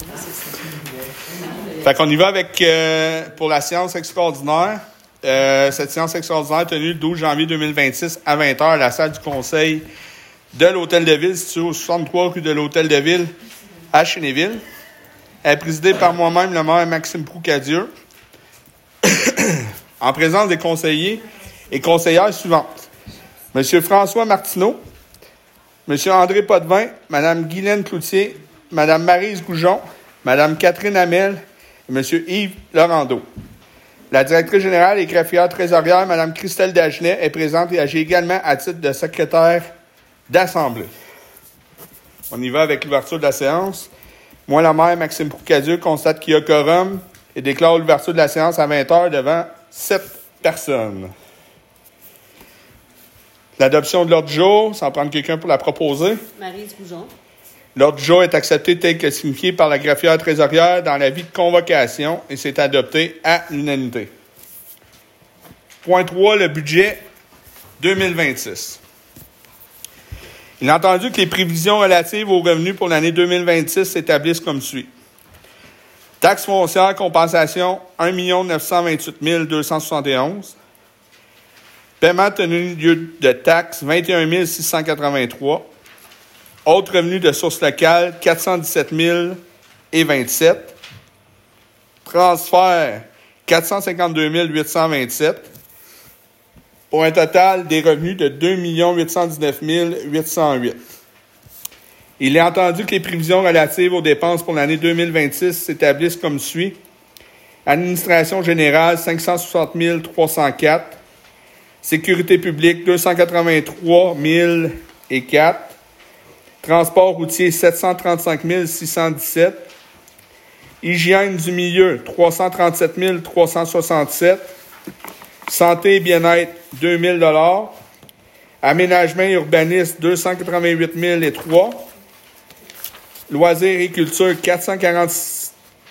Fait qu'on y va avec, pour la séance extraordinaire. Cette séance extraordinaire tenue le 12 janvier 2026 à 20h à la salle du conseil de l'Hôtel de Ville, située au 63 rue de l'Hôtel de Ville à Chénéville. Elle est présidée par moi-même, le maire Maxime Proucadieu, en présence des conseillers et conseillères suivantes. M. François Martineau, M. André Potvin, Mme Guylaine Cloutier, Mme Maryse Goujon, Mme Catherine Hamel et M. Yves Laurando. La directrice générale et greffière trésorière, Mme Christelle Dagenet, est présente et agit également à titre de secrétaire d'Assemblée. On y va avec l'ouverture de la séance. Moi, la maire Maxime Proucadieu, constate qu'il y a quorum et déclare l'ouverture de la séance à 20h devant 7 personnes. L'adoption de l'ordre du jour, sans prendre quelqu'un pour la proposer. Maryse Goujon. L'ordre du jour est accepté tel que signifié par la greffière trésorière dans l'avis de convocation et c'est adopté à l'unanimité. Point 3, le budget 2026. Il est entendu que les prévisions relatives aux revenus pour l'année 2026 s'établissent comme suit. Taxe foncière, compensation, 1 928 271. Paiement tenu lieu de taxes, 21 683. Autres revenus de sources locales, 417 027. Transfert, 452 827. Pour un total des revenus de 2 819 808. Il est entendu que les prévisions relatives aux dépenses pour l'année 2026 s'établissent comme suit. Administration générale, 560 304. Sécurité publique, 283 004. Transport routier, 735 617. Hygiène du milieu, 337 367. Santé et bien-être, 2 000 Aménagement et urbanisme, 288 003. Loisirs et culture, 446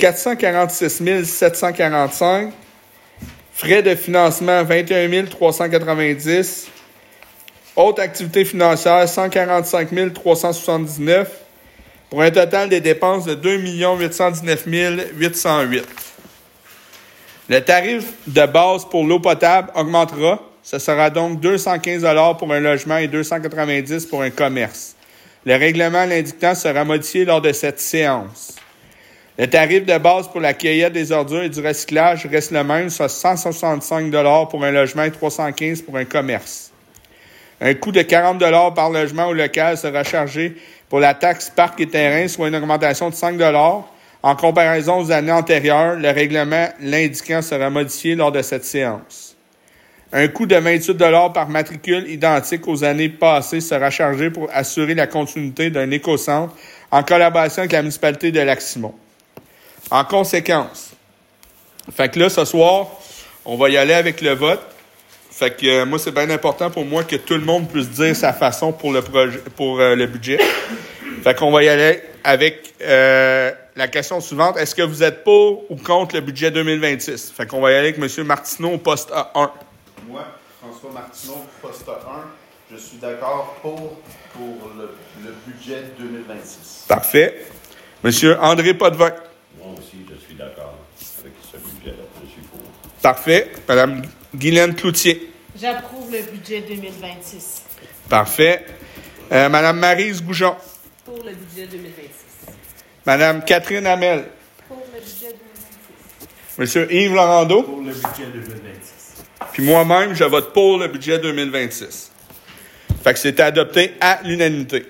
745. Frais de financement, 21 390. Autres activités financières, 145 379. Pour un total des dépenses de 2 819 808. Le tarif de base pour l'eau potable augmentera. Ce sera donc 215 $ pour un logement et 290 $ pour un commerce. Le règlement l'indiquant sera modifié lors de cette séance. Le tarif de base pour la cueillette des ordures et du recyclage reste le même, soit 165 $ pour un logement et 315 $ pour un commerce. Un coût de 40 $ par logement ou local sera chargé pour la taxe parc et terrain, soit une augmentation de 5 $ en comparaison aux années antérieures. Le règlement l'indiquant sera modifié lors de cette séance. Un coût de 28 $ par matricule identique aux années passées sera chargé pour assurer la continuité d'un écocentre en collaboration avec la municipalité de Lac-Simon. En conséquence, fait que là, ce soir, on va y aller avec le vote. Fait que moi, c'est bien important pour moi que tout le monde puisse dire sa façon pour le budget. Fait qu'on va y aller avec la question suivante. Est-ce que vous êtes pour ou contre le budget 2026? Fait qu'on va y aller avec M. Martineau au poste A1. Moi, François Martineau, poste 1, je suis d'accord pour le budget 2026. Parfait. M. André Potvin. Moi aussi, je suis d'accord avec ce budget-là. Je suis pour. Parfait. Mme Guylaine Cloutier. J'approuve le budget 2026. Parfait. Mme Maryse Goujon. Pour le budget 2026. Mme Catherine Hamel. Pour le budget 2026. M. Yves Laurando. Pour le budget 2026. Puis moi-même, je vote pour le budget 2026. Fait que c'était adopté à l'unanimité.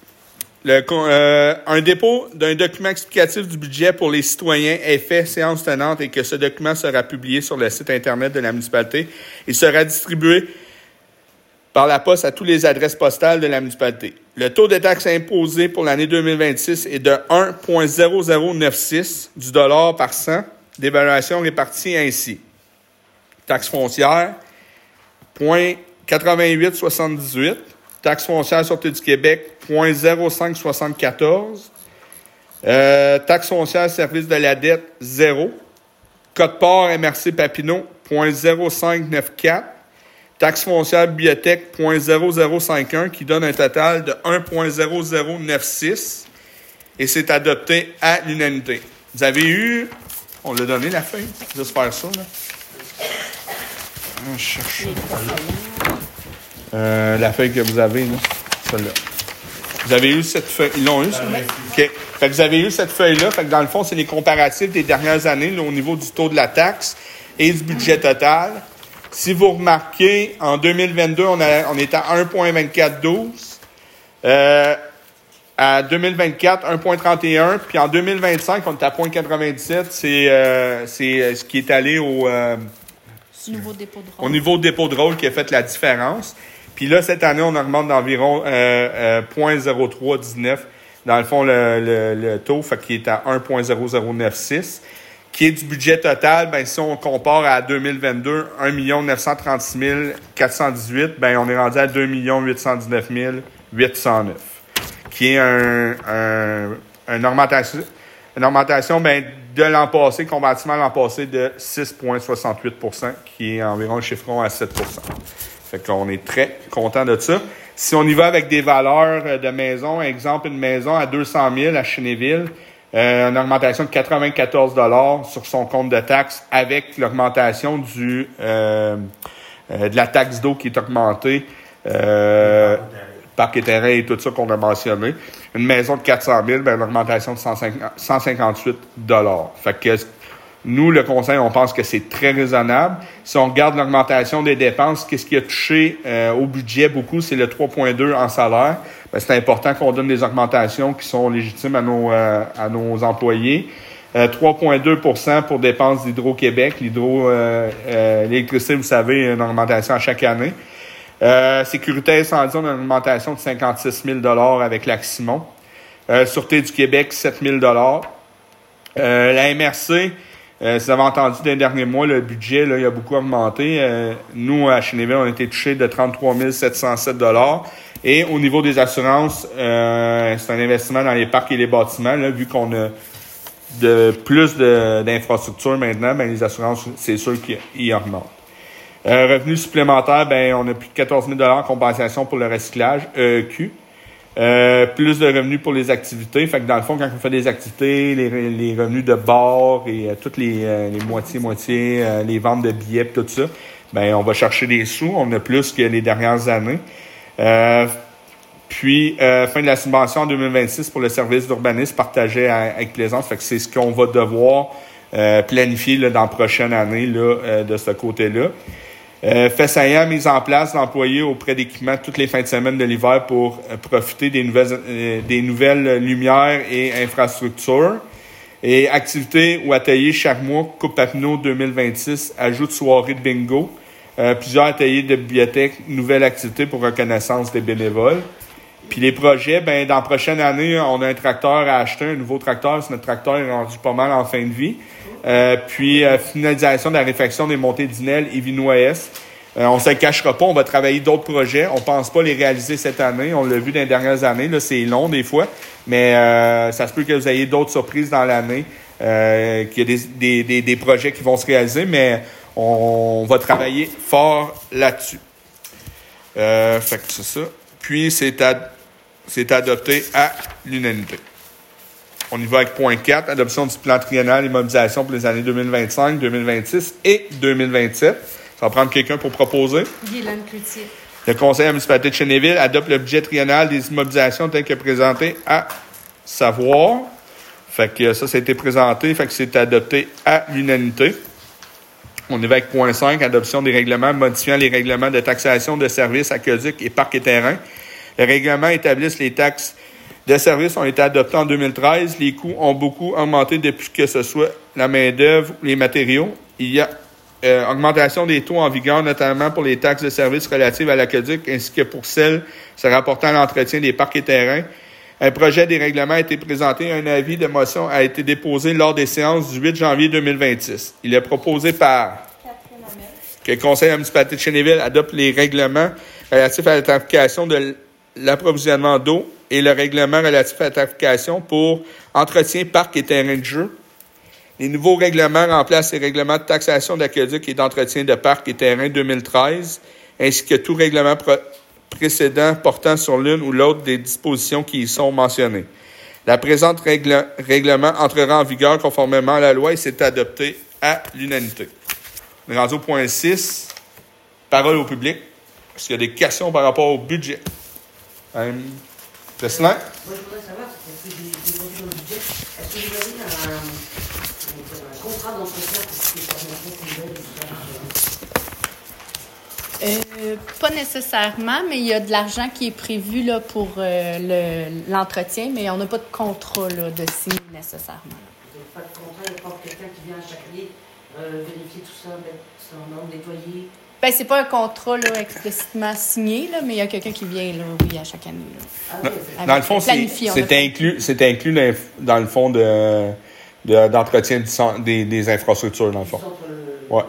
Un dépôt d'un document explicatif du budget pour les citoyens est fait séance tenante et que ce document sera publié sur le site Internet de la municipalité et sera distribué par la poste à toutes les adresses postales de la municipalité. Le taux de taxe imposé pour l'année 2026 est de 1,0096 du dollar par cent d'évaluation répartie ainsi. Taxe foncière, 0,8878. Taxe foncière Sûreté du Québec, 0,0574. Taxe foncière Service de la dette, 0. Code-port MRC Papineau, 0,0594. Taxe foncière bibliothèque, 0,0051, qui donne un total de 1,0096. et c'est adopté à l'unanimité. Vous avez eu... On l'a donné, la feuille? Juste faire ça, là. Je cherche la feuille que vous avez, là. Celle-là. Vous avez eu cette feuille. Ils l'ont eu, ça? OK. Fait que vous avez eu cette feuille-là. Fait que dans le fond, c'est les comparatifs des dernières années là, au niveau du taux de la taxe et du budget total. Si vous remarquez, en 2022, on est à 1,2412. À 2024, 1,31. Puis en 2025, on est à 0,97. C'est ce qui est allé au niveau dépôt de rôle. Au niveau dépôt de rôle qui a fait la différence. Puis là, cette année, on augmente d'environ 0,0319. Dans le fond, le taux, fait qu'il est à 1,0096. Qui est du budget total, ben si on compare à 2022, 1 936 418, ben on est rendu à 2 819 809. Qui est une augmentation ben, de l'an passé, comparativement à l'an passé, de 6,68 %, qui est environ le chiffron à 7 %. Fait qu'on est très content de ça. Si on y va avec des valeurs de maison, exemple, une maison à 200 000 à Chénéville, une augmentation de 94 $ sur son compte de taxes avec l'augmentation de la taxe d'eau qui est augmentée, parc et terrain et tout ça qu'on a mentionné. Une maison de 400 000, ben, l'augmentation de 158 $. Fait que nous, le conseil, on pense que c'est très raisonnable. Si on regarde l'augmentation des dépenses, qu'est-ce qui a touché au budget beaucoup, c'est le 3,2 en salaire. Ben, c'est important qu'on donne des augmentations qui sont légitimes à nos employés. 3,2 % pour dépenses d'Hydro-Québec. L'électricité, vous savez, une augmentation à chaque année. Sécurité incendie, on a une augmentation de 56 000 $ avec l'Aximon. Sûreté du Québec, 7 000 $. La MRC, si vous avez entendu dans les derniers mois, le budget, là, il a beaucoup augmenté. Nous, à Chénéville, on a été touchés de 33 707 $. Et au niveau des assurances, c'est un investissement dans les parcs et les bâtiments. Là, vu qu'on a plus d'infrastructures maintenant, ben, les assurances, c'est sûr qu'ils augmentent. Revenus supplémentaires, ben, on a plus de 14 000 $ en compensation pour le recyclage, EEQ. Plus de revenus pour les activités. Fait que dans le fond, quand on fait des activités, les revenus de bar et toutes les moitiés-moitiés, les ventes de billets tout ça, ben on va chercher des sous. On a plus que les dernières années. Puis, fin de la subvention en 2026 pour le service d'urbanisme partagé avec Plaisance. Fait que c'est ce qu'on va devoir planifier là, dans la prochaine année là, de ce côté-là. Fait saillant, mise en place d'employés auprès d'équipements toutes les fins de semaine de l'hiver pour profiter des nouvelles lumières et infrastructures. Et activités ou ateliers chaque mois, Coupe Papineau 2026, ajout de soirée de bingo. Plusieurs ateliers de bibliothèque, nouvelles activités pour reconnaissance des bénévoles. Puis les projets, ben dans la prochaine année, on a un tracteur à acheter, un nouveau tracteur. Notre tracteur est rendu pas mal en fin de vie. Puis finalisation de la réfection des montées d'Inel et Vinoès. On ne se le cachera pas, on va travailler d'autres projets. On pense pas les réaliser cette année. On l'a vu dans les dernières années. Là, c'est long des fois, mais ça se peut que vous ayez d'autres surprises dans l'année, qu'il y ait des projets qui vont se réaliser, mais on va travailler fort là-dessus. Fait que c'est ça. Puis c'est adopté à l'unanimité. On y va avec point 4, adoption du plan triennal et mobilisation pour les années 2025, 2026 et 2027. Ça va prendre quelqu'un pour proposer. Guylaine Cloutier. Le conseil de la municipalité de Chénéville adopte le budget triennal des immobilisations tel que présenté à savoir. Fait que ça a été présenté, fait que c'est adopté à l'unanimité. On y va avec point 5, adoption des règlements modifiant les règlements de taxation de services aqueducs et parcs et terrains. Les règlements établissent les taxes de services ont été adoptés en 2013. Les coûts ont beaucoup augmenté depuis que ce soit la main-d'œuvre ou les matériaux. Il y a augmentation des taux en vigueur, notamment pour les taxes de services relatives à l'aqueduc, ainsi que pour celles se rapportant à l'entretien des parcs et terrains. Un projet des règlements a été présenté. Un avis de motion a été déposé lors des séances du 8 janvier 2026. Il est proposé par que le conseil de la municipalité de Chénéville adopte les règlements relatifs à la tarification de l'approvisionnement d'eau et le règlement relatif à la tarification pour entretien, parcs et terrains de jeu. Les nouveaux règlements remplacent les règlements de taxation d'aqueduc et d'entretien de parcs et terrains 2013, ainsi que tout règlement précédent portant sur l'une ou l'autre des dispositions qui y sont mentionnées. La présente règlement entrera en vigueur conformément à la loi et s'est adopté à l'unanimité. On est rendu au point 6. Parole au public. Est-ce qu'il y a des questions par rapport au budget? Jocelyn? Moi, je voudrais savoir, est-ce que j'ai déposé dans le budget, est-ce que vous avez un contrat d'entretien pour ce qui est Pas nécessairement, mais il y a de l'argent qui est prévu là, pour l'entretien, mais on n'a pas de contrat là, de signer nécessairement. Vous n'avez pas de contrat, il n'y a pas quelqu'un qui vient chaque année vérifier tout ça, mettre ça en ordre, nettoyer? Ben, c'est pas un contrat là, explicitement signé, là, mais il y a quelqu'un qui vient là, oui, à chaque année. Là. Ah, oui, Dans le fond, c'est inclus dans le fond d'entretien des infrastructures, dans le fond. Ouais.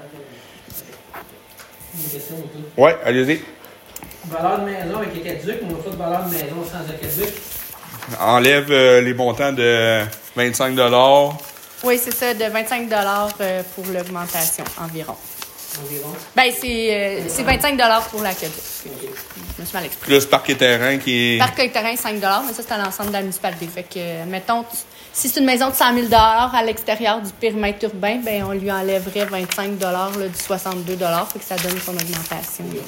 Une question, OK. Oui, allez-y. Valeur de maison avec Aqueduc, on n'a pas de valeur de maison sans Aqueduc. Enlève les montants de 25 $. Oui, c'est ça, de 25 $ pour l'augmentation environ. Environ. Ben, c'est 25 $ pour l'aqueduc. OK. Je me suis mal exprimé. Plus parc et terrain qui est... Parc et terrain, 5 $, mais ça, c'est à l'ensemble de la municipalité. Fait que, mettons, si c'est une maison de 100 000 $ à l'extérieur du périmètre urbain, ben on lui enlèverait 25 $ là, du 62 $. Fait que ça donne son augmentation. Là,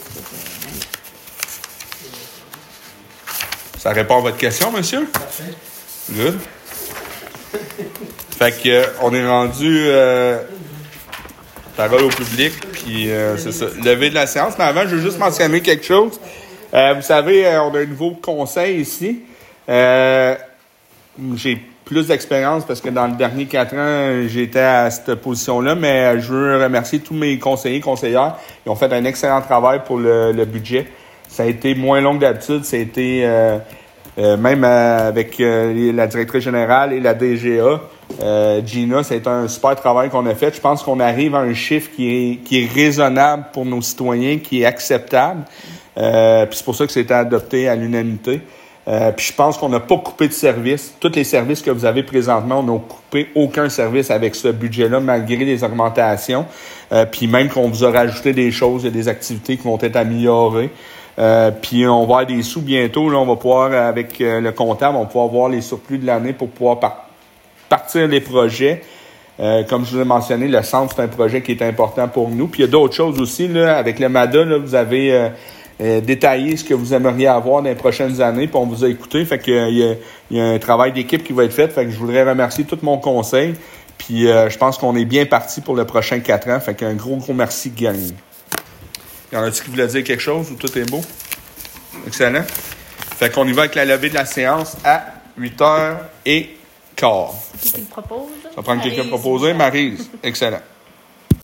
Ça répond à votre question, monsieur? Parfait. Good. Fait que on est rendu parole au public, puis c'est ça. Levé de la séance. Mais avant, je veux juste mentionner quelque chose. Vous savez, on a un nouveau conseil ici. J'ai plus d'expérience parce que dans le dernier 4 ans, j'étais à cette position-là, mais je veux remercier tous mes conseillers, conseillères. Ils ont fait un excellent travail pour le budget. Ça a été moins long que d'habitude. Ça a été même avec la directrice générale et la DGA. Gina, c'est un super travail qu'on a fait. Je pense qu'on arrive à un chiffre qui est raisonnable pour nos citoyens, qui est acceptable. Puis c'est pour ça que c'était adopté à l'unanimité. Puis je pense qu'on n'a pas coupé de service. Tous les services que vous avez présentement, on n'a coupé aucun service avec ce budget-là, malgré les augmentations. Puis même qu'on vous a rajouté des choses, il y a des activités qui vont être améliorées. Puis on va avoir des sous bientôt. Là, on va pouvoir, avec le comptable, on va pouvoir voir les surplus de l'année pour pouvoir partir les projets. Comme je vous ai mentionné, le centre, c'est un projet qui est important pour nous. Puis il y a d'autres choses aussi. Là, avec le MADA, là, vous avez détaillé ce que vous aimeriez avoir dans les prochaines années. Puis on vous a écouté. Fait que il y a un travail d'équipe qui va être fait. Fait que je voudrais remercier tout mon conseil. Puis je pense qu'on est bien parti pour le prochain 4 ans. Fait qu'un gros merci, gang. Y en a-t-il qui voulait dire quelque chose ou tout est beau? Excellent. Fait qu'on y va avec la levée de la séance à 8h15. qui le propose? Ça prend quelqu'un proposé. Maryse. Excellent.